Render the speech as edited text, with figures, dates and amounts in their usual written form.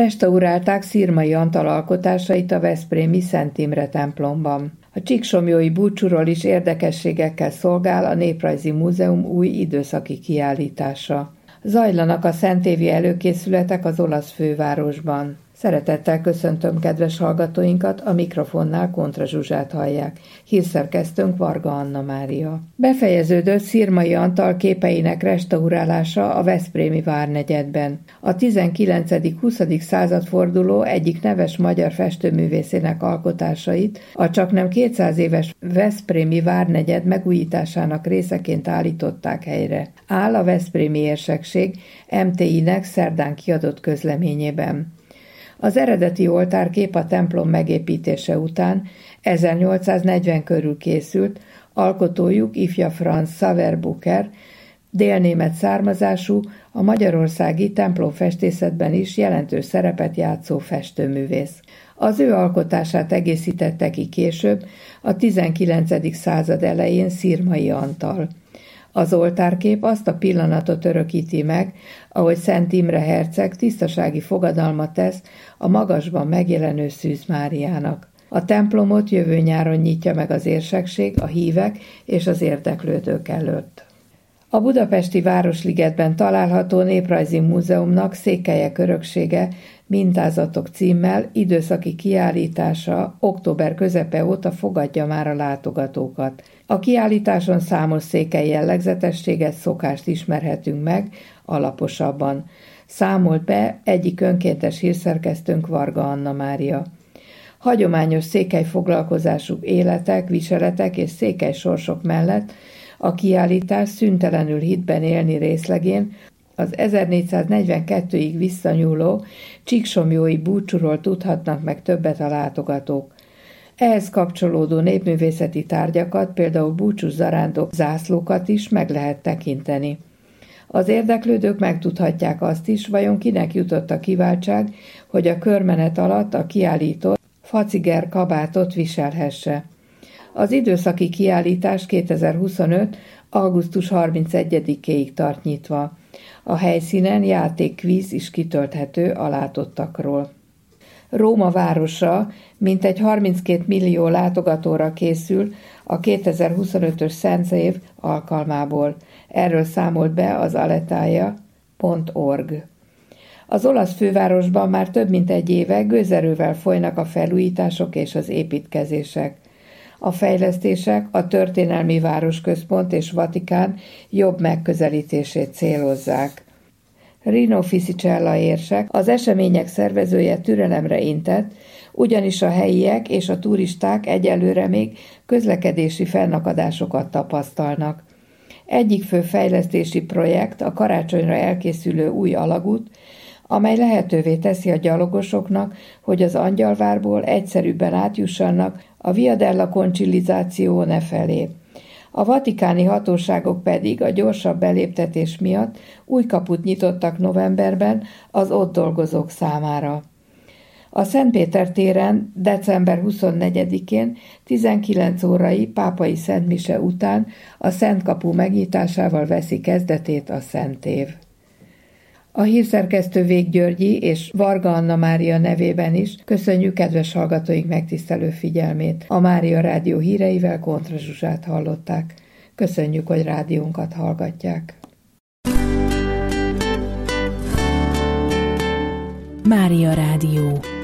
Restaurálták Szirmai Antal alkotásait a veszprémi Szent Imre templomban. A csíksomlyói búcsúról is érdekességekkel szolgál a Néprajzi Múzeum új időszaki kiállítása. Zajlanak a szentévi előkészületek az olasz fővárosban. Szeretettel köszöntöm kedves hallgatóinkat, a mikrofonnál Kontra Zsuzsát hallják. Hírszerkesztőnk Varga Anna Mária. Befejeződött Szirmai Antal képeinek restaurálása a veszprémi várnegyedben. A 19.-20. századforduló egyik neves magyar festőművészének alkotásait a csaknem 200 éves veszprémi várnegyed megújításának részeként állították helyre. Áll a veszprémi érsekség MTI-nek szerdán kiadott közleményében. Az eredeti oltárkép a templom megépítése után 1840 körül készült, alkotójuk ifja Franz Saverbucher, délnémet származású, a magyarországi templomfestészetben is jelentős szerepet játszó festőművész. Az ő alkotását egészítette ki később, a 19. század elején Szirmai Antal. Az oltárkép azt a pillanatot örökíti meg, ahogy Szent Imre herceg tisztasági fogadalmat tesz a magasban megjelenő Szűz Máriának. A templomot jövő nyáron nyitja meg az érsekség a hívek és az érdeklődők előtt. A budapesti Városligetben található Néprajzi Múzeumnak Székelyek öröksége mintázatok címmel időszaki kiállítása október közepe óta fogadja már a látogatókat. A kiállításon számos székely jellegzetességet, szokást ismerhetünk meg alaposabban. Számolt be egyik önkéntes hírszerkesztőnk, Varga Anna Mária. Hagyományos székely foglalkozású életek, viseletek és székely sorsok mellett a kiállítás szüntelenül hitben élni részlegén az 1442-ig visszanyúló csíksomlyói búcsúról tudhatnak meg többet a látogatók. Ehhez kapcsolódó népművészeti tárgyakat, például búcsús zarándok zászlókat is meg lehet tekinteni. Az érdeklődők megtudhatják azt is, vajon kinek jutott a kiváltság, hogy a körmenet alatt a kiállított faciger kabátot viselhesse. Az időszaki kiállítás 2025. augusztus 31-ig tart nyitva. A helyszínen játékkvíz is kitölthető a látottakról. Róma városa mintegy 32 millió látogatóra készül a 2025-ös Szentév alkalmából. Erről számolt be az aletaia.org. Az olasz fővárosban már több mint egy éve gőzerővel folynak a felújítások és az építkezések. A fejlesztések a történelmi városközpont és Vatikán jobb megközelítését célozzák. Rino Fisichella érsek, az események szervezője türelemre intett, ugyanis a helyiek és a turisták egyelőre még közlekedési fennakadásokat tapasztalnak. Egyik fő fejlesztési projekt a karácsonyra elkészülő új alagút, amely lehetővé teszi a gyalogosoknak, hogy az Angyalvárból egyszerűbben átjussanak a Via della Conciliazione felé. A vatikáni hatóságok pedig a gyorsabb beléptetés miatt új kaput nyitottak novemberben az ott dolgozók számára. A Szentpéter téren december 24-én 19 órai pápai szentmise után a Szentkapu megnyitásával veszi kezdetét a Szentév. A hírszerkesztő Vég Györgyi és Varga Anna Mária nevében is köszönjük kedves hallgatóink megtisztelő figyelmét. A Mária Rádió híreivel Kontra Zsuzsát hallották. Köszönjük, hogy rádiónkat hallgatják. Mária Rádió.